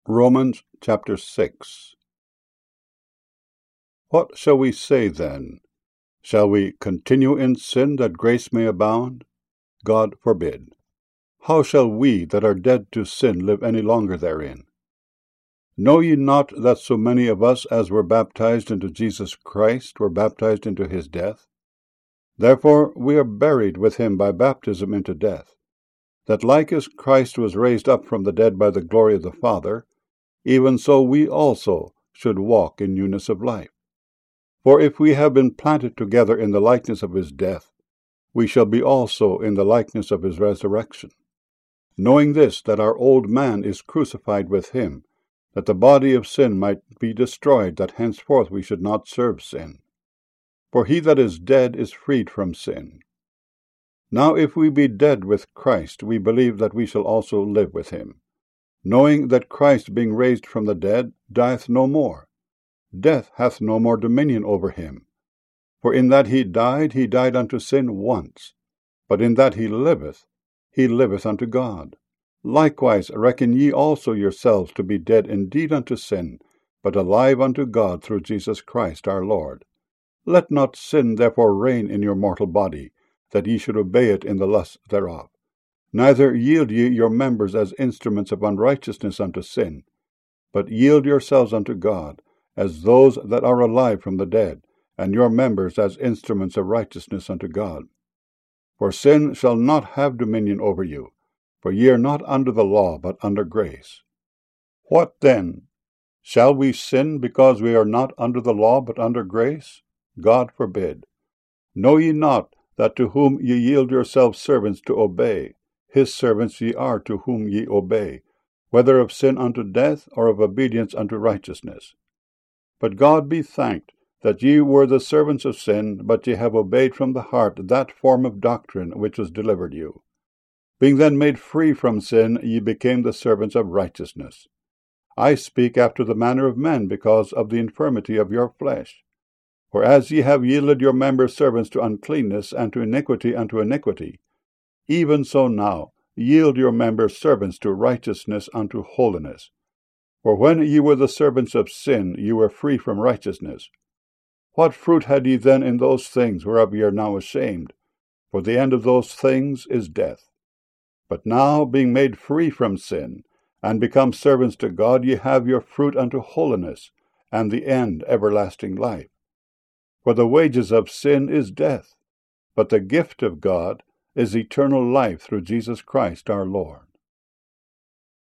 Romans chapter 6. What shall we say then? Shall we continue in sin that grace may abound? God forbid. How shall we that are dead to sin live any longer therein? Know ye not that so many of us as were baptized into Jesus Christ were baptized into his death? Therefore we are buried with him by baptism into death, that like as Christ was raised up from the dead by the glory of the Father, even so we also should walk in newness of life. For if we have been planted together in the likeness of his death, we shall be also in the likeness of his resurrection. Knowing this, that our old man is crucified with him, that the body of sin might be destroyed, that henceforth we should not serve sin. For he that is dead is freed from sin. Now if we be dead with Christ, we believe that we shall also live with him, knowing that Christ, being raised from the dead, dieth no more. Death hath no more dominion over him. For in that he died unto sin once, but in that he liveth unto God. Likewise reckon ye also yourselves to be dead indeed unto sin, but alive unto God through Jesus Christ our Lord. Let not sin therefore reign in your mortal body, that ye should obey it in the lust thereof. Neither yield ye your members as instruments of unrighteousness unto sin, but yield yourselves unto God, as those that are alive from the dead, and your members as instruments of righteousness unto God. For sin shall not have dominion over you, for ye are not under the law, but under grace. What then? Shall we sin because we are not under the law, but under grace? God forbid. Know ye not that to whom ye yield yourselves servants to obey, his servants ye are to whom ye obey, whether of sin unto death, or of obedience unto righteousness? But God be thanked, that ye were the servants of sin, but ye have obeyed from the heart that form of doctrine which was delivered you. Being then made free from sin, ye became the servants of righteousness. I speak after the manner of men, because of the infirmity of your flesh. For as ye have yielded your members servants to uncleanness, and to iniquity unto iniquity, even so now yield your members servants to righteousness unto holiness. For when ye were the servants of sin, ye were free from righteousness. What fruit had ye then in those things whereof ye are now ashamed? For the end of those things is death. But now, being made free from sin, and become servants to God, ye have your fruit unto holiness, and the end everlasting life. For the wages of sin is death, but the gift of God is eternal life through Jesus Christ our Lord.